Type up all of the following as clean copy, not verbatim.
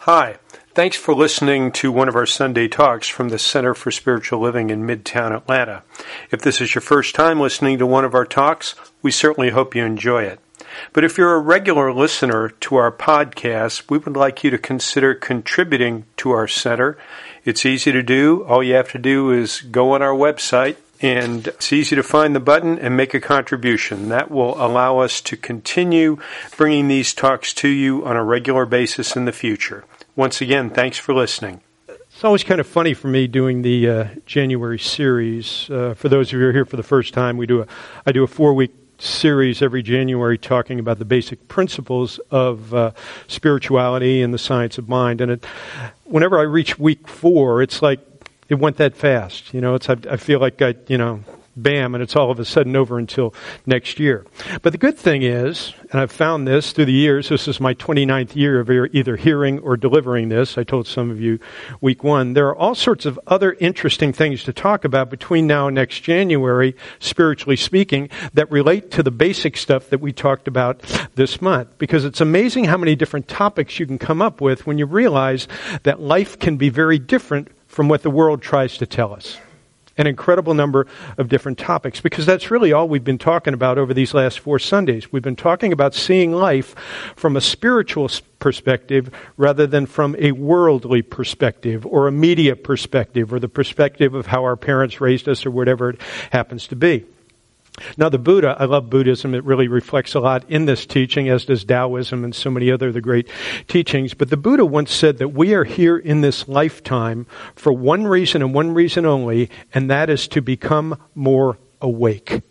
Hi, thanks for listening to one of our Sunday talks from the Center for Spiritual Living in Midtown Atlanta. If this is your first time listening to one of our talks, we certainly hope you enjoy it. But if you're a regular listener to our podcast, we would like you to consider contributing to our center. It's easy to do. All you have to do is go on our website, and it's easy to find the button and make a contribution. That will allow us to continue bringing these talks to you on a regular basis in the future. Once again, thanks for listening. It's always kind of funny for me doing the January series. For those of you who are here for the first time, I do a 4-week series every January talking about the basic principles of spirituality and the science of mind. And whenever I reach week 4, it's like it went that fast. I feel like bam, and it's all of a sudden over until next year. But the good thing is, and I've found this through the years, this is my 29th year of either hearing or delivering this. I told some of you week 1. There are all sorts of other interesting things to talk about between now and next January, spiritually speaking, that relate to the basic stuff that we talked about this month. Because it's amazing how many different topics you can come up with when you realize that life can be very different from what the world tries to tell us. An incredible number of different topics, because that's really all we've been talking about over these last 4 Sundays. We've been talking about seeing life from a spiritual perspective rather than from a worldly perspective or a media perspective or the perspective of how our parents raised us or whatever it happens to be. Now, the Buddha, I love Buddhism. It really reflects a lot in this teaching, as does Taoism and so many other of the great teachings. But the Buddha once said that we are here in this lifetime for one reason and one reason only, and that is to become more awake.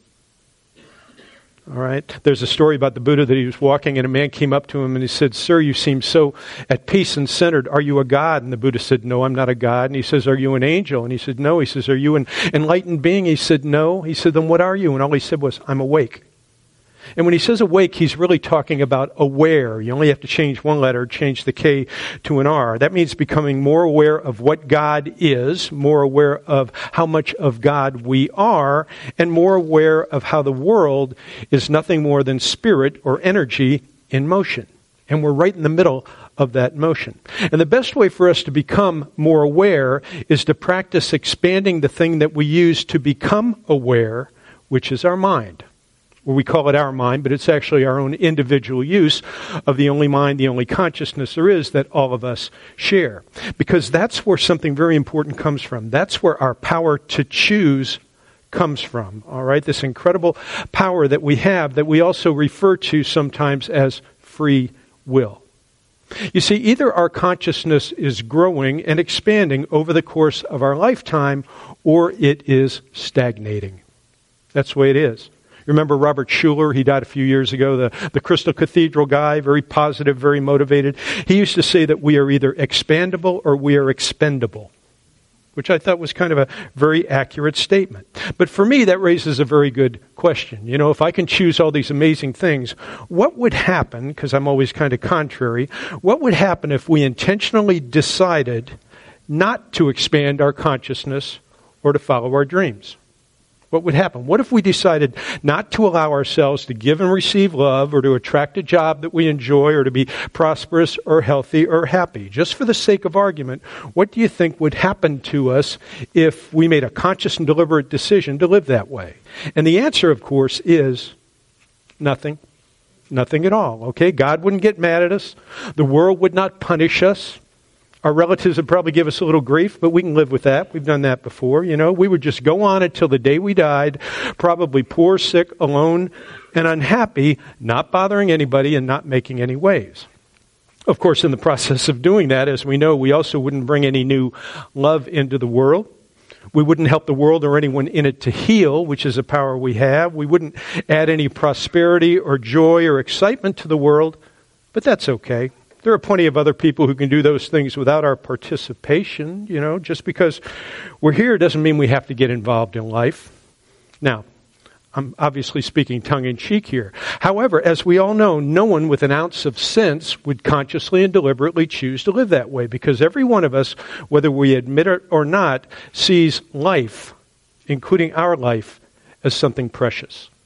All right. There's a story about the Buddha that he was walking and a man came up to him and he said, "Sir, you seem so at peace and centered. Are you a god?" And the Buddha said, "No, I'm not a god." And he says, "Are you an angel?" And he said, "No." He says, "Are you an enlightened being?" He said, "No." He said, "Then what are you?" And all he said was, "I'm awake." And when he says awake, he's really talking about aware. You only have to change one letter, change the K to an R. That means becoming more aware of what God is, more aware of how much of God we are, and more aware of how the world is nothing more than spirit or energy in motion. And we're right in the middle of that motion. And the best way for us to become more aware is to practice expanding the thing that we use to become aware, which is our mind. Well, we call it our mind, but it's actually our own individual use of the only mind, the only consciousness there is that all of us share. Because that's where something very important comes from. That's where our power to choose comes from. All right? This incredible power that we have that we also refer to sometimes as free will. You see, either our consciousness is growing and expanding over the course of our lifetime, or it is stagnating. That's the way it is. Remember Robert Schuller? He died a few years ago, the Crystal Cathedral guy, very positive, very motivated. He used to say that we are either expandable or we are expendable, which I thought was kind of a very accurate statement. But for me, that raises a very good question. If I can choose all these amazing things, what would happen, because I'm always kind of contrary, what would happen if we intentionally decided not to expand our consciousness or to follow our dreams? What would happen? What if we decided not to allow ourselves to give and receive love or to attract a job that we enjoy or to be prosperous or healthy or happy? Just for the sake of argument, what do you think would happen to us if we made a conscious and deliberate decision to live that way? And the answer, of course, is nothing. Nothing at all. Okay? God wouldn't get mad at us. The world would not punish us. Our relatives would probably give us a little grief, but we can live with that. We've done that before. We would just go on until the day we died, probably poor, sick, alone, and unhappy, not bothering anybody and not making any waves. Of course, in the process of doing that, as we know, we also wouldn't bring any new love into the world. We wouldn't help the world or anyone in it to heal, which is a power we have. We wouldn't add any prosperity or joy or excitement to the world, but that's okay. There are plenty of other people who can do those things without our participation. Just because we're here doesn't mean we have to get involved in life. Now, I'm obviously speaking tongue-in-cheek here. However, as we all know, no one with an ounce of sense would consciously and deliberately choose to live that way, because every one of us, whether we admit it or not, sees life, including our life, as something precious.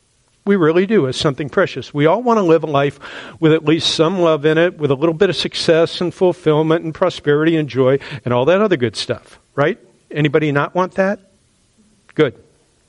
We really do, as something precious. We all want to live a life with at least some love in it, with a little bit of success and fulfillment and prosperity and joy and all that other good stuff, right? Anybody not want that? Good.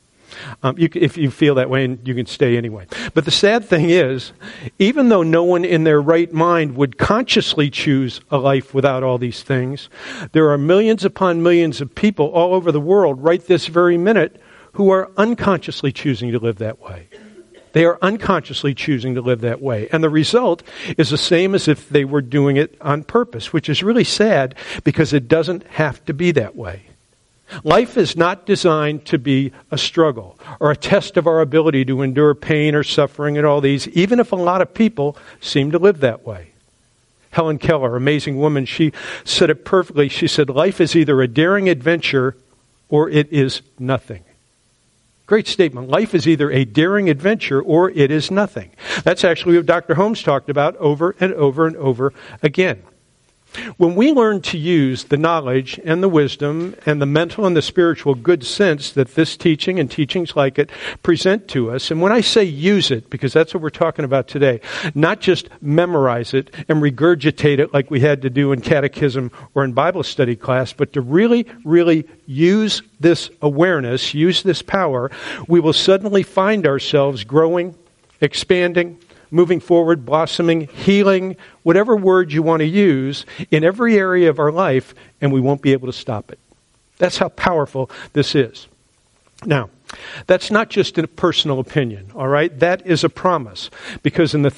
If you feel that way, and you can stay anyway. But the sad thing is, even though no one in their right mind would consciously choose a life without all these things, there are millions upon millions of people all over the world right this very minute who are unconsciously choosing to live that way. They are unconsciously choosing to live that way. And the result is the same as if they were doing it on purpose, which is really sad because it doesn't have to be that way. Life is not designed to be a struggle or a test of our ability to endure pain or suffering and all these, even if a lot of people seem to live that way. Helen Keller, amazing woman, she said it perfectly. She said, life is either a daring adventure or it is nothing. Great statement. Life is either a daring adventure or it is nothing. That's actually what Dr. Holmes talked about over and over and over again. When we learn to use the knowledge and the wisdom and the mental and the spiritual good sense that this teaching and teachings like it present to us, and when I say use it, because that's what we're talking about today, not just memorize it and regurgitate it like we had to do in catechism or in Bible study class, but to really, really use this awareness, use this power, we will suddenly find ourselves growing, expanding, moving forward, blossoming, healing, whatever word you want to use, in every area of our life, and we won't be able to stop it. That's how powerful this is. Now, that's not just a personal opinion, all right? That is a promise. Because in the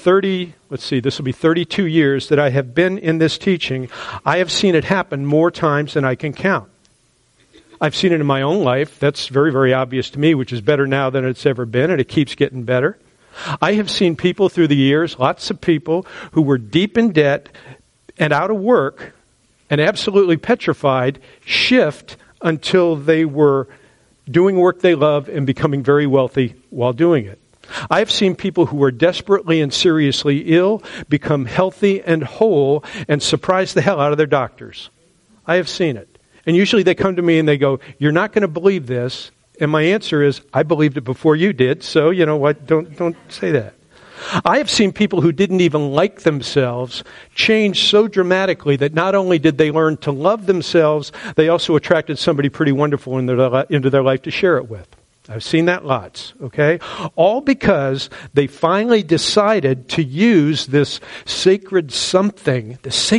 32 years that I have been in this teaching, I have seen it happen more times than I can count. I've seen it in my own life. That's very, very obvious to me, which is better now than it's ever been, and it keeps getting better. I have seen people through the years, lots of people who were deep in debt and out of work and absolutely petrified, shift until they were doing work they love and becoming very wealthy while doing it. I've seen people who were desperately and seriously ill become healthy and whole and surprise the hell out of their doctors. I have seen it. And usually they come to me and they go, "You're not going to believe this." And my answer is, I believed it before you did, so you know what, don't say that. I have seen people who didn't even like themselves change so dramatically that not only did they learn to love themselves, they also attracted somebody pretty wonderful into their life to share it with. I've seen that lots, okay? All because they finally decided to use this sacred something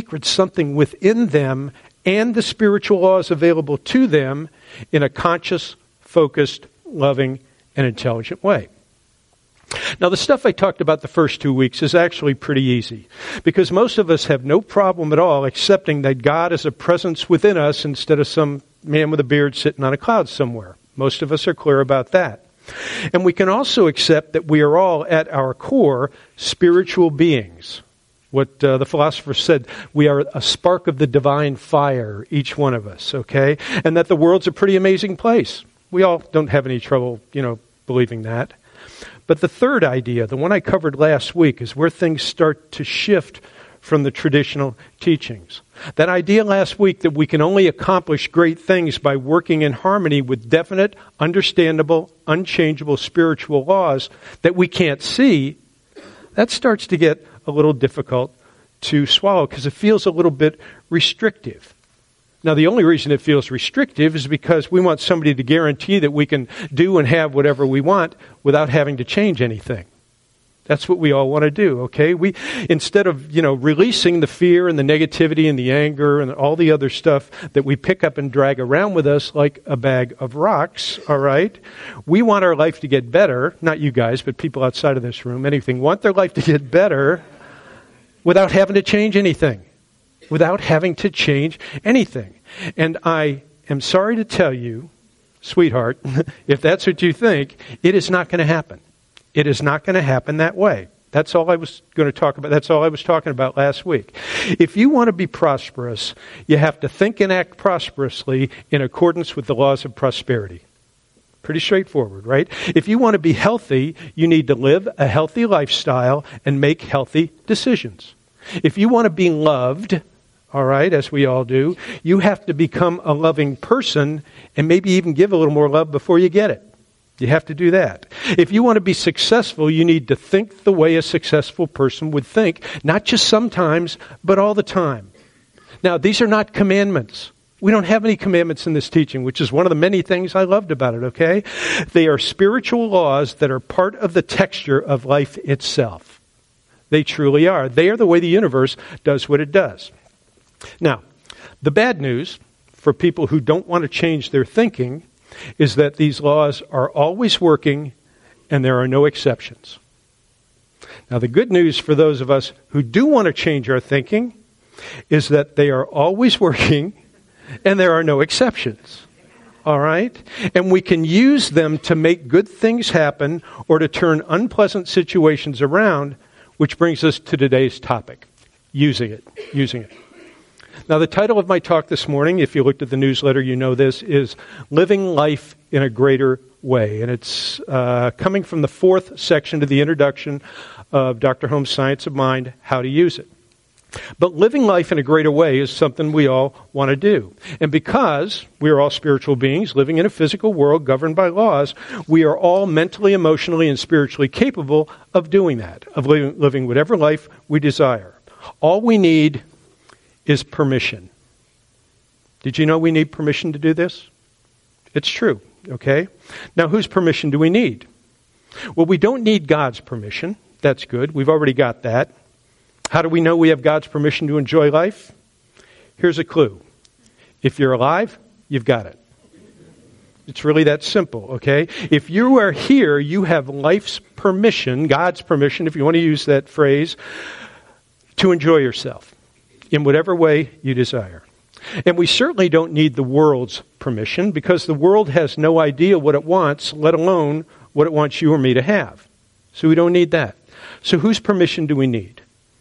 within them and the spiritual laws available to them in a conscious, focused, loving, and intelligent way. Now, the stuff I talked about the first 2 weeks is actually pretty easy because most of us have no problem at all accepting that God is a presence within us instead of some man with a beard sitting on a cloud somewhere. Most of us are clear about that. And we can also accept that we are all, at our core, spiritual beings. What the philosopher said, we are a spark of the divine fire, each one of us, okay? And that the world's a pretty amazing place. We all don't have any trouble, believing that. But the third idea, the one I covered last week, is where things start to shift from the traditional teachings. That idea last week that we can only accomplish great things by working in harmony with definite, understandable, unchangeable spiritual laws that we can't see, that starts to get a little difficult to swallow because it feels a little bit restrictive. Now, the only reason it feels restrictive is because we want somebody to guarantee that we can do and have whatever we want without having to change anything. That's what we all want to do, okay? We, instead of, releasing the fear and the negativity and the anger and all the other stuff that we pick up and drag around with us like a bag of rocks, all right? We want our life to get better, not you guys, but people outside of this room, anything, want their life to get better without having to change anything. Without having to change anything. And I am sorry to tell you, sweetheart, if that's what you think, it is not going to happen. It is not going to happen that way. That's all I was going to talk about. That's all I was talking about last week. If you want to be prosperous, you have to think and act prosperously in accordance with the laws of prosperity. Pretty straightforward, right? If you want to be healthy, you need to live a healthy lifestyle and make healthy decisions. If you want to be loved, all right, as we all do, you have to become a loving person and maybe even give a little more love before you get it. You have to do that. If you want to be successful, you need to think the way a successful person would think, not just sometimes, but all the time. Now, these are not commandments. We don't have any commandments in this teaching, which is one of the many things I loved about it, okay? They are spiritual laws that are part of the texture of life itself. They truly are. They are the way the universe does what it does. Now, the bad news for people who don't want to change their thinking is that these laws are always working and there are no exceptions. Now, the good news for those of us who do want to change our thinking is that they are always working and there are no exceptions. All right? And we can use them to make good things happen or to turn unpleasant situations around, which brings us to today's topic, using it. Now, the title of my talk this morning, if you looked at the newsletter, you know this, is Living Life in a Greater Way. And it's coming from the 4th section of the introduction of Dr. Holmes' Science of Mind, How to Use It. But living life in a greater way is something we all want to do. And because we are all spiritual beings living in a physical world governed by laws, we are all mentally, emotionally, and spiritually capable of doing that, of living whatever life we desire. All we need is permission. Did you know we need permission to do this? It's true, okay? Now, whose permission do we need? Well, we don't need God's permission. That's good. We've already got that. How do we know we have God's permission to enjoy life? Here's a clue. If you're alive, you've got it. It's really that simple, okay? If you are here, you have life's permission, God's permission, if you want to use that phrase, to enjoy yourself in whatever way you desire. And we certainly don't need the world's permission because the world has no idea what it wants, let alone what it wants you or me to have. So we don't need that. So whose permission do we need?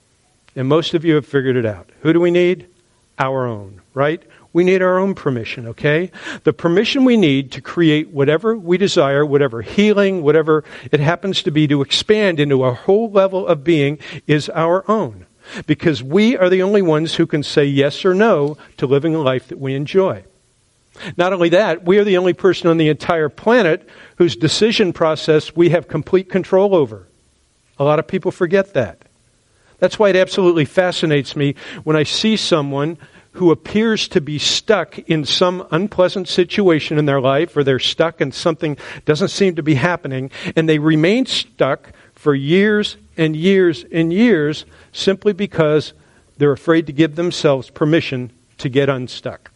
And most of you have figured it out. Who do we need? Our own, right? We need our own permission, okay? The permission we need to create whatever we desire, whatever healing, whatever it happens to be, to expand into a whole level of being is our own. Because we are the only ones who can say yes or no to living a life that we enjoy. Not only that, we are the only person on the entire planet whose decision process we have complete control over. A lot of people forget that. That's why it absolutely fascinates me when I see someone who appears to be stuck in some unpleasant situation in their life, or they're stuck and something doesn't seem to be happening, and they remain stuck for years and years and years simply because they're afraid to give themselves permission to get unstuck.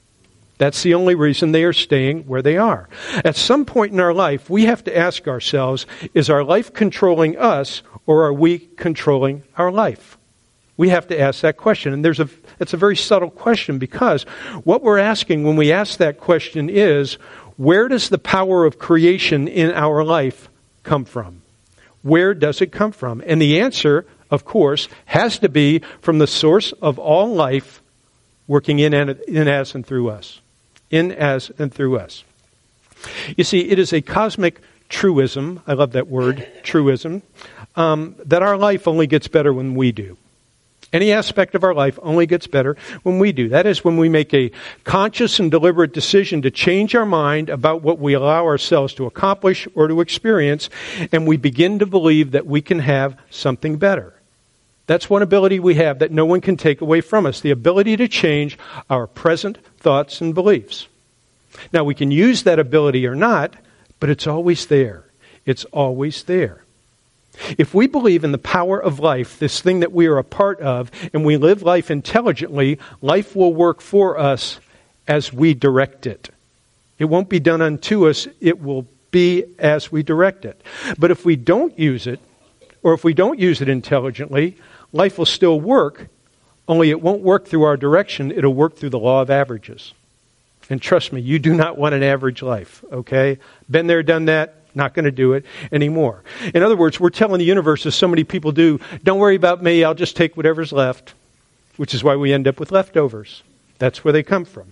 That's the only reason they are staying where they are. At some point in our life, we have to ask ourselves, is our life controlling us, or are we controlling our life? We have to ask that question. And it's a very subtle question, because what we're asking when we ask that question is, where does the power of creation in our life come from? Where does it come from? And the answer, of course, has to be from the source of all life working in, as, and through us. In, as, and through us. You see, it is a cosmic truism, I love that word, truism, that our life only gets better when we do. Any aspect of our life only gets better when we do. That is, when we make a conscious and deliberate decision to change our mind about what we allow ourselves to accomplish or to experience, and we begin to believe that we can have something better. That's one ability we have that no one can take away from us, the ability to change our present thoughts and beliefs. Now, we can use that ability or not, but it's always there. It's always there. If we believe in the power of life, this thing that we are a part of, and we live life intelligently, life will work for us as we direct it. It won't be done unto us. It will be as we direct it. But if we don't use it, or if we don't use it intelligently, life will still work, only it won't work through our direction. It'll work through the law of averages. And trust me, you do not want an average life, okay? Been there, done that, not going to do it anymore. In other words, we're telling the universe, as so many people do, don't worry about me, I'll just take whatever's left, which is why we end up with leftovers. That's where they come from.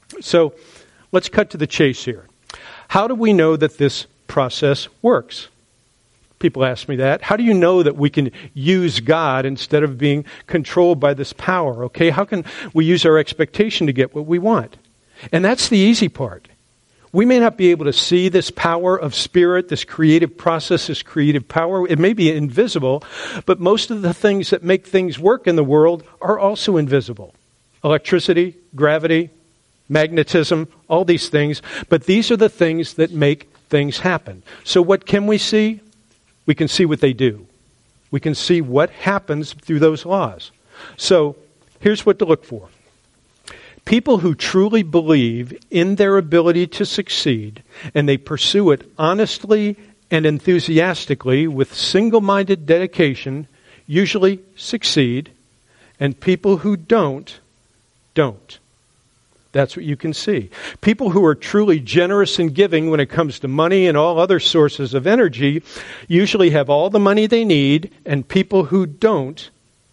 So let's cut to the chase here. How do we know that this process works? People ask me that. How do you know that we can use God instead of being controlled by this power? Okay, how can we use our expectation to get what we want? And that's the easy part. We may not be able to see this power of spirit, this creative process, this creative power. It may be invisible, but most of the things that make things work in the world are also invisible. Electricity, gravity, magnetism, all these things. But these are the things that make things happen. So what can we see? We can see what they do. We can see what happens through those laws. So here's what to look for. People who truly believe in their ability to succeed, and they pursue it honestly and enthusiastically with single-minded dedication, usually succeed, and people who don't. That's what you can see. People who are truly generous and giving when it comes to money and all other sources of energy usually have all the money they need, and people who don't.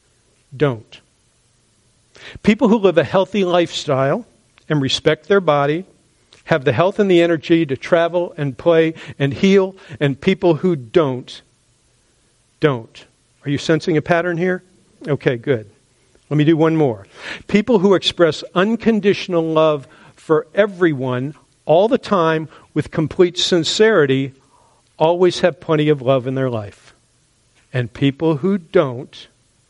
People who live a healthy lifestyle and respect their body have the health and the energy to travel and play and heal, and people who don't. Are you sensing a pattern here? Okay, good. Let me do one more. People who express unconditional love for everyone all the time with complete sincerity always have plenty of love in their life. And people who don't.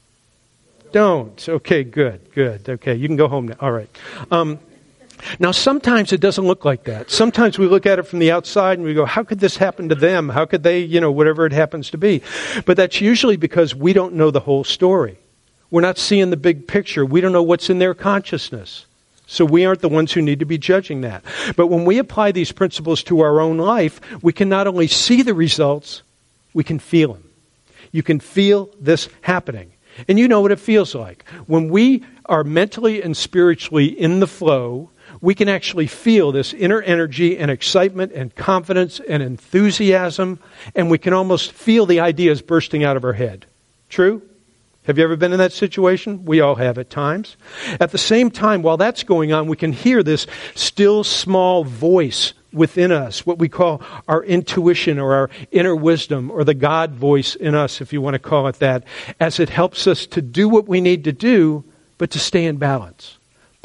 Okay, good. Okay, you can go home now. All right. Now, sometimes it doesn't look like that. Sometimes we look at it from the outside and we go, how could this happen to them? How could they, whatever it happens to be? But that's usually because we don't know the whole story. We're not seeing the big picture. We don't know what's in their consciousness. So we aren't the ones who need to be judging that. But when we apply these principles to our own life, we can not only see the results, we can feel them. You can feel this happening. And you know what it feels like. When we are mentally and spiritually in the flow, we can actually feel this inner energy and excitement and confidence and enthusiasm, and we can almost feel the ideas bursting out of our head. True? Have you ever been in that situation? We all have at times. At the same time, while that's going on, we can hear this still small voice within us, what we call our intuition or our inner wisdom or the God voice in us, if you want to call it that, as it helps us to do what we need to do, but to stay in balance.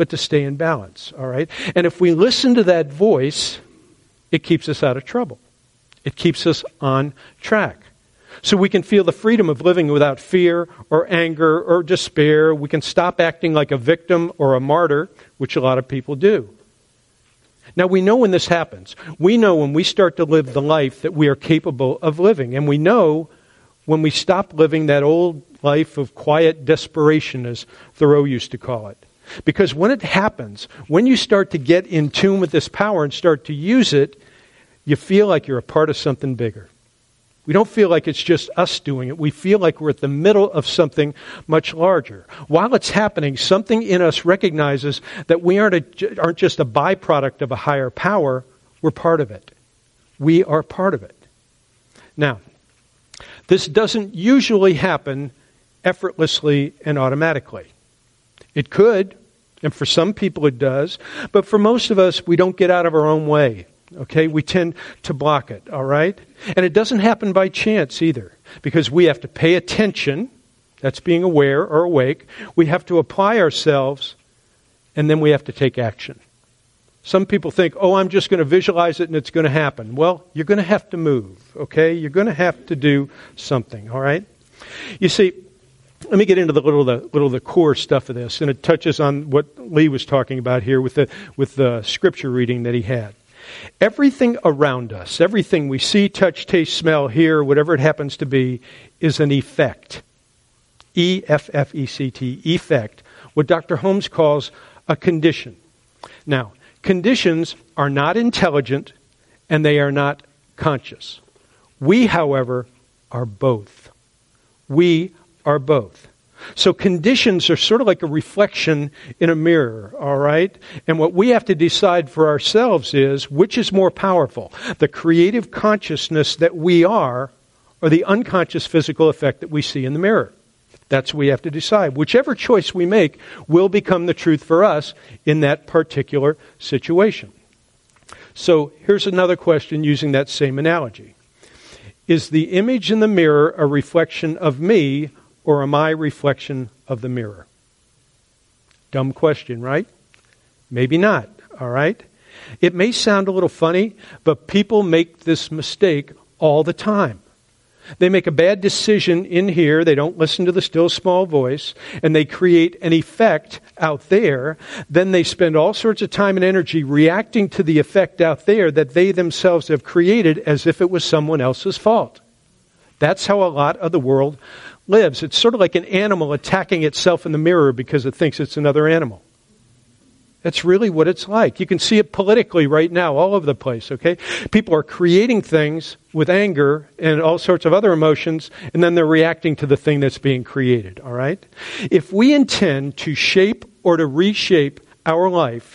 All right? And if we listen to that voice, it keeps us out of trouble. It keeps us on track. So we can feel the freedom of living without fear or anger or despair. We can stop acting like a victim or a martyr, which a lot of people do. Now, we know when this happens. We know when we start to live the life that we are capable of living. And we know when we stop living that old life of quiet desperation, as Thoreau used to call it. Because when it happens, when you start to get in tune with this power and start to use it, you feel like you're a part of something bigger. We don't feel like it's just us doing it. We feel like we're at the middle of something much larger. While it's happening, something in us recognizes that we aren't just a byproduct of a higher power. We're part of it. We are part of it. Now, this doesn't usually happen effortlessly and automatically. It could, and for some people it does, but for most of us, we don't get out of our own way. Okay, we tend to block it, all right? And it doesn't happen by chance either, because we have to pay attention, that's being aware or awake, we have to apply ourselves, and then we have to take action. Some people think, I'm just going to visualize it and it's going to happen. Well, you're going to have to move, okay? You're going to have to do something, all right? You see, let me get into the little core stuff of this, and it touches on what Lee was talking about here with the scripture reading that he had. Everything around us, everything we see, touch, taste, smell, hear, whatever it happens to be, is an effect. E-F-F-E-C-T, effect. What Dr. Holmes calls a condition. Now, conditions are not intelligent and they are not conscious. We, however, are both. We are both. So conditions are sort of like a reflection in a mirror, all right? And what we have to decide for ourselves is which is more powerful, the creative consciousness that we are or the unconscious physical effect that we see in the mirror. That's what we have to decide. Whichever choice we make will become the truth for us in that particular situation. So here's another question using that same analogy. Is the image in the mirror a reflection of me, or am I a reflection of the mirror? Dumb question, right? Maybe not, all right? It may sound a little funny, but people make this mistake all the time. They make a bad decision in here, they don't listen to the still small voice, and they create an effect out there. Then they spend all sorts of time and energy reacting to the effect out there that they themselves have created as if it was someone else's fault. That's how a lot of the world lives. It's sort of like an animal attacking itself in the mirror because it thinks it's another animal. That's really what it's like. You can see it politically right now all over the place, okay? People are creating things with anger and all sorts of other emotions, and then they're reacting to the thing that's being created, all right? If we intend to shape or to reshape our life,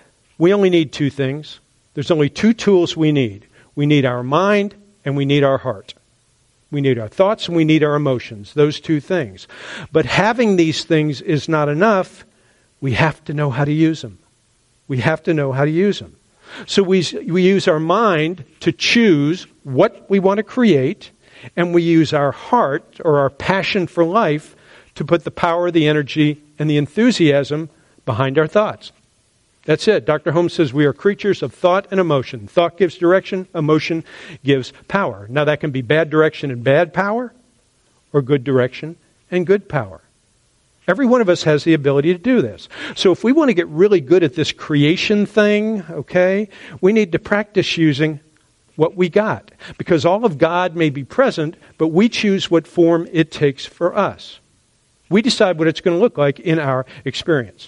we only need two things. There's only two tools we need. We need our mind and we need our heart. We need our thoughts and we need our emotions, those two things. But having these things is not enough. We have to know how to use them. We have to know how to use them. So we use our mind to choose what we want to create, and we use our heart or our passion for life to put the power, the energy, and the enthusiasm behind our thoughts. That's it. Dr. Holmes says we are creatures of thought and emotion. Thought gives direction, emotion gives power. Now that can be bad direction and bad power, or good direction and good power. Every one of us has the ability to do this. So if we want to get really good at this creation thing, okay, we need to practice using what we got. Because all of God may be present, but we choose what form it takes for us. We decide what it's going to look like in our experience.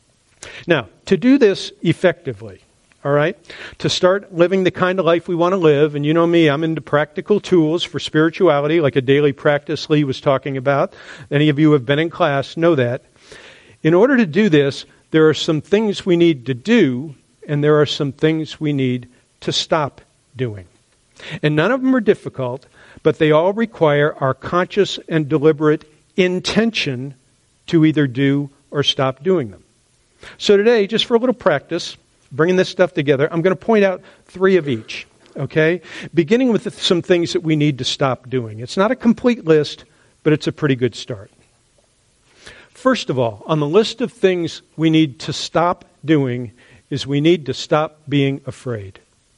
Now, to do this effectively, all right, to start living the kind of life we want to live, and you know me, I'm into practical tools for spirituality, like a daily practice Lee was talking about. Any of you who have been in class know that. In order to do this, there are some things we need to do, and there are some things we need to stop doing. And none of them are difficult, but they all require our conscious and deliberate intention to either do or stop doing them. So today, just for a little practice, bringing this stuff together, I'm going to point out three of each, okay? Beginning with some things that we need to stop doing. It's not a complete list, but it's a pretty good start. First of all, on the list of things we need to stop doing is we need to stop being afraid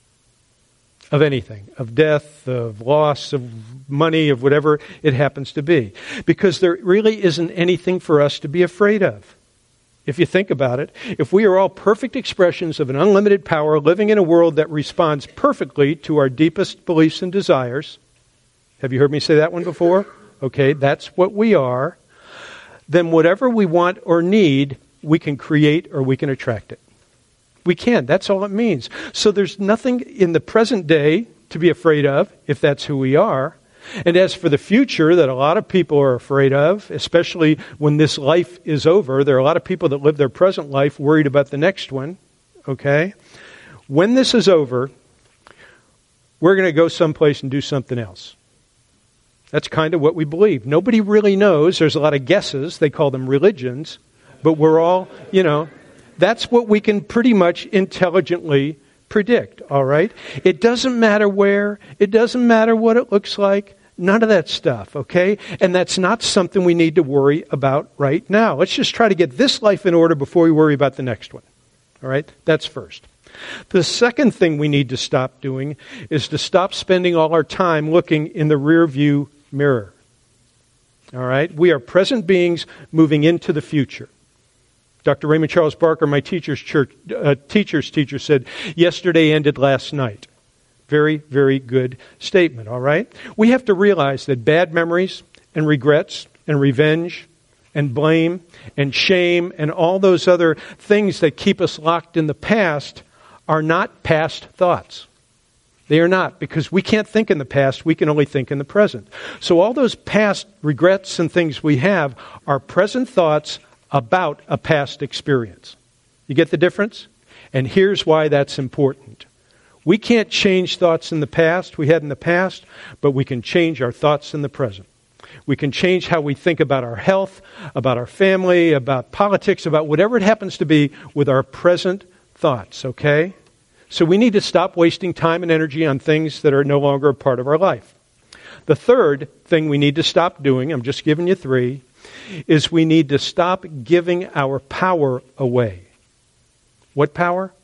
of anything, of death, of loss, of money, of whatever it happens to be. Because there really isn't anything for us to be afraid of. If you think about it, if we are all perfect expressions of an unlimited power living in a world that responds perfectly to our deepest beliefs and desires, have you heard me say that one before? Okay, that's what we are. Then whatever we want or need, we can create or we can attract it. We can. That's all it means. So there's nothing in the present day to be afraid of, if that's who we are. And as for the future that a lot of people are afraid of, especially when this life is over, there are a lot of people that live their present life worried about the next one, okay? When this is over, we're going to go someplace and do something else. That's kind of what we believe. Nobody really knows. There's a lot of guesses. They call them religions. But we're all, that's what we can pretty much intelligently predict, all right? It doesn't matter where. It doesn't matter what it looks like. None of that stuff, okay? And that's not something we need to worry about right now. Let's just try to get this life in order before we worry about the next one, all right? That's first. The second thing we need to stop doing is to stop spending all our time looking in the rear view mirror, all right? We are present beings moving into the future. Dr. Raymond Charles Barker, my teacher's teacher, said, yesterday ended last night. Very, very good statement, all right? We have to realize that bad memories and regrets and revenge and blame and shame and all those other things that keep us locked in the past are not past thoughts. They are not, because we can't think in the past, we can only think in the present. So all those past regrets and things we have are present thoughts about a past experience. You get the difference? And here's why that's important. We can't change thoughts in the past, we had in the past, but we can change our thoughts in the present. We can change how we think about our health, about our family, about politics, about whatever it happens to be with our present thoughts, okay? So we need to stop wasting time and energy on things that are no longer a part of our life. The third thing we need to stop doing, I'm just giving you three, is we need to stop giving our power away. What power?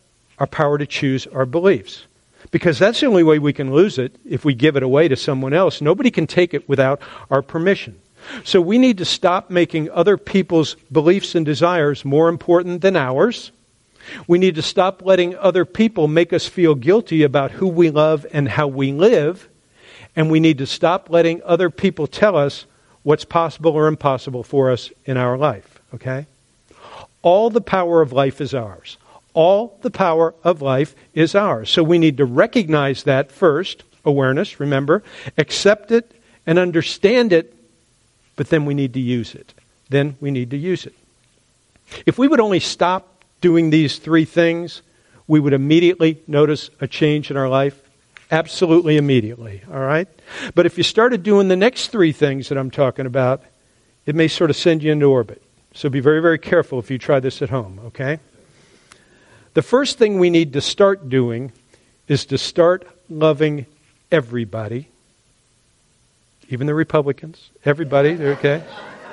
our power to choose our beliefs. Because that's the only way we can lose it if we give it away to someone else. Nobody can take it without our permission. So we need to stop making other people's beliefs and desires more important than ours. We need to stop letting other people make us feel guilty about who we love and how we live. And we need to stop letting other people tell us what's possible or impossible for us in our life. Okay? All the power of life is ours. All the power of life is ours. So we need to recognize that first, awareness, remember, accept it and understand it, but then we need to use it. Then we need to use it. If we would only stop doing these three things, we would immediately notice a change in our life. Absolutely immediately, all right? But if you started doing the next three things that I'm talking about, it may sort of send you into orbit. So be very, very careful if you try this at home, okay? The first thing we need to start doing is to start loving everybody, even the Republicans, everybody, okay?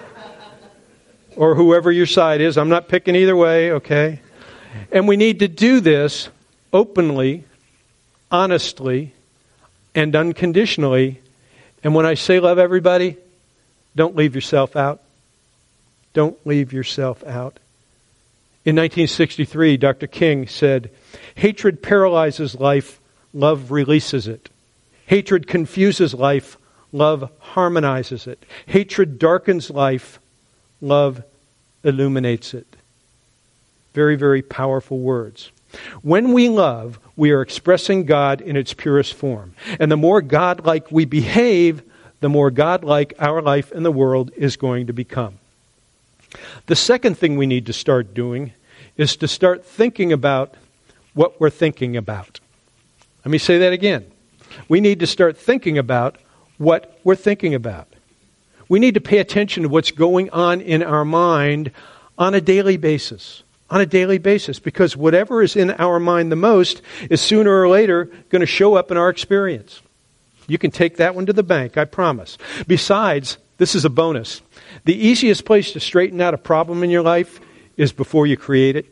Or whoever your side is. I'm not picking either way, okay? And we need to do this openly, honestly, and unconditionally. And when I say love everybody, don't leave yourself out. Don't leave yourself out. In 1963, Dr. King said, "Hatred paralyzes life, love releases it. Hatred confuses life, love harmonizes it. Hatred darkens life, love illuminates it." Very, very powerful words. When we love, we are expressing God in its purest form. And the more God-like we behave, the more God-like our life in the world is going to become. The second thing we need to start doing is to start thinking about what we're thinking about. Let me say that again. We need to start thinking about what we're thinking about. We need to pay attention to what's going on in our mind on a daily basis. On a daily basis. Because whatever is in our mind the most is sooner or later going to show up in our experience. You can take that one to the bank, I promise. Besides, this is a bonus. The easiest place to straighten out a problem in your life is before you create it.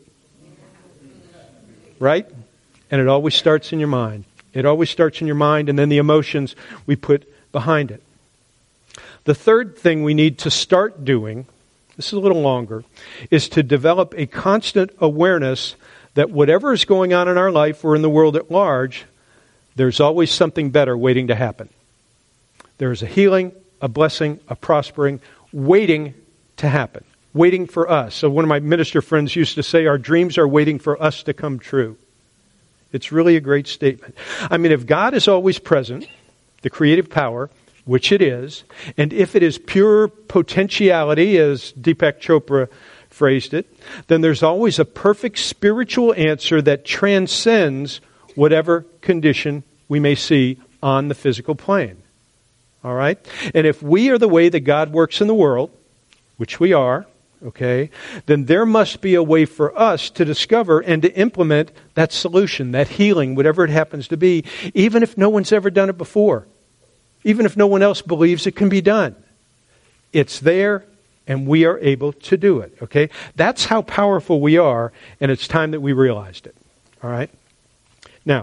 Right? And it always starts in your mind. It always starts in your mind, and then the emotions we put behind it. The third thing we need to start doing, this is a little longer, is to develop a constant awareness that whatever is going on in our life or in the world at large, there's always something better waiting to happen. There is a healing, a blessing, a prospering, waiting to happen, waiting for us. So one of my minister friends used to say, our dreams are waiting for us to come true. It's really a great statement. I mean, if God is always present, the creative power, which it is, and if it is pure potentiality, as Deepak Chopra phrased it, then there's always a perfect spiritual answer that transcends whatever condition we may see on the physical plane. All right? And if we are the way that God works in the world, which we are, okay, then there must be a way for us to discover and to implement that solution, that healing, whatever it happens to be, even if no one's ever done it before. Even if no one else believes it can be done. It's there, and we are able to do it, okay? That's how powerful we are, and it's time that we realized it, all right? Now,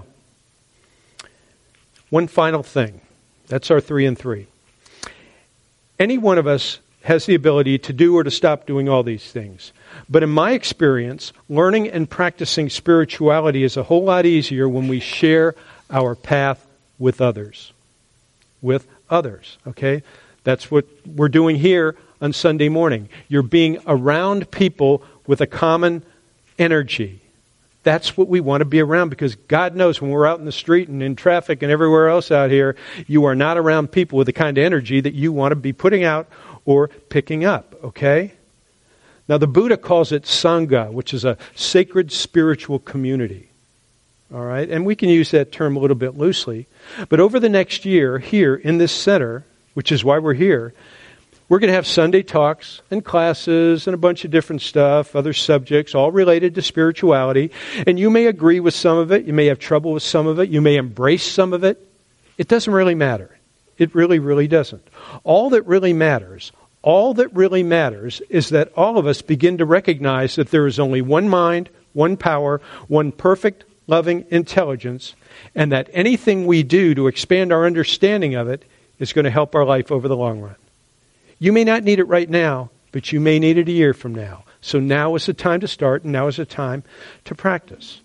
one final thing. That's our 3 and 3. Any one of us has the ability to do or to stop doing all these things. But in my experience, learning and practicing spirituality is a whole lot easier when we share our path with others. With others, okay? That's what we're doing here on Sunday morning. You're being around people with a common energy. That's what we want to be around, because God knows when we're out in the street and in traffic and everywhere else out here, you are not around people with the kind of energy that you want to be putting out or picking up, okay? Now the Buddha calls it Sangha, which is a sacred spiritual community. All right, and we can use that term a little bit loosely. But over the next year, here in this center, which is why we're here, we're going to have Sunday talks and classes and a bunch of different stuff, other subjects, all related to spirituality. And you may agree with some of it. You may have trouble with some of it. You may embrace some of it. It doesn't really matter. It really, really doesn't. All that really matters is that all of us begin to recognize that there is only one mind, one power, one perfect, loving intelligence, and that anything we do to expand our understanding of it is going to help our life over the long run. You may not need it right now, but you may need it a year from now. So now is the time to start, and now is the time to practice.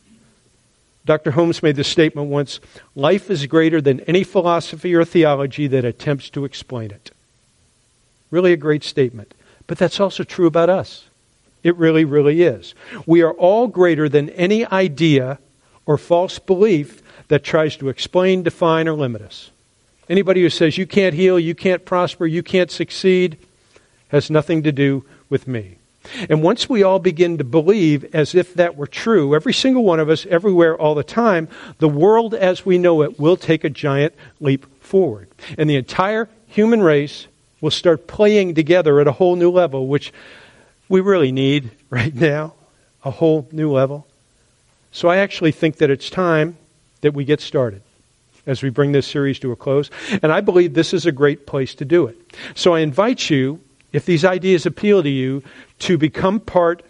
Dr. Holmes made this statement once: life is greater than any philosophy or theology that attempts to explain it. Really a great statement. But that's also true about us. It really, really is. We are all greater than any idea or false belief that tries to explain, define, or limit us. Anybody who says you can't heal, you can't prosper, you can't succeed, has nothing to do with me. And once we all begin to believe as if that were true, every single one of us, everywhere, all the time, the world as we know it will take a giant leap forward. And the entire human race will start playing together at a whole new level, which we really need right now, a whole new level. So I actually think that it's time that we get started as we bring this series to a close. And I believe this is a great place to do it. So I invite you, if these ideas appeal to you, to become part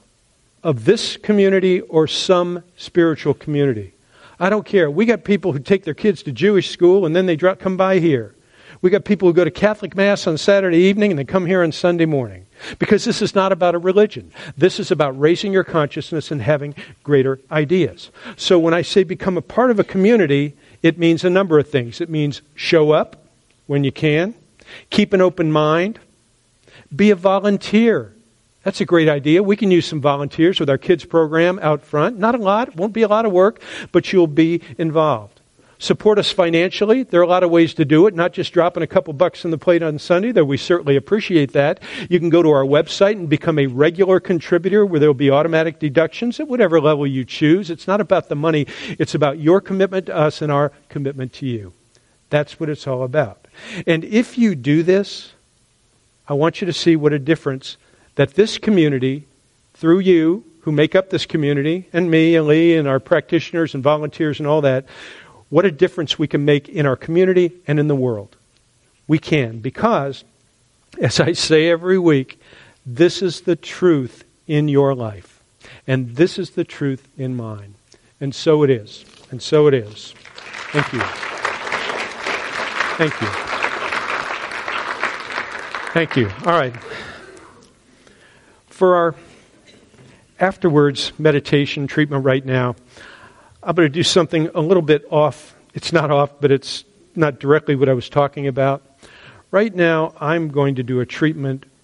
of this community or some spiritual community. I don't care. We got people who take their kids to Jewish school and then they come by here. We got people who go to Catholic Mass on Saturday evening and they come here on Sunday morning. Because this is not about a religion. This is about raising your consciousness and having greater ideas. So when I say become a part of a community, it means a number of things. It means show up when you can. Keep an open mind. Be a volunteer. That's a great idea. We can use some volunteers with our kids program out front. Not a lot. It won't be a lot of work, but you'll be involved. Support us financially. There are a lot of ways to do it, not just dropping a couple bucks on the plate on Sunday, though we certainly appreciate that. You can go to our website and become a regular contributor where there will be automatic deductions at whatever level you choose. It's not about the money. It's about your commitment to us and our commitment to you. That's what it's all about. And if you do this, I want you to see what a difference that this community, through you, who make up this community, and me and Lee and our practitioners and volunteers and all that, what a difference we can make in our community and in the world. We can, because, as I say every week, this is the truth in your life. And this is the truth in mine. And so it is. And so it is. Thank you. Thank you. Thank you. All right. For our afterwards meditation treatment right now, I'm going to do something a little bit off. It's not off, but it's not directly what I was talking about. Right now, I'm going to do a treatment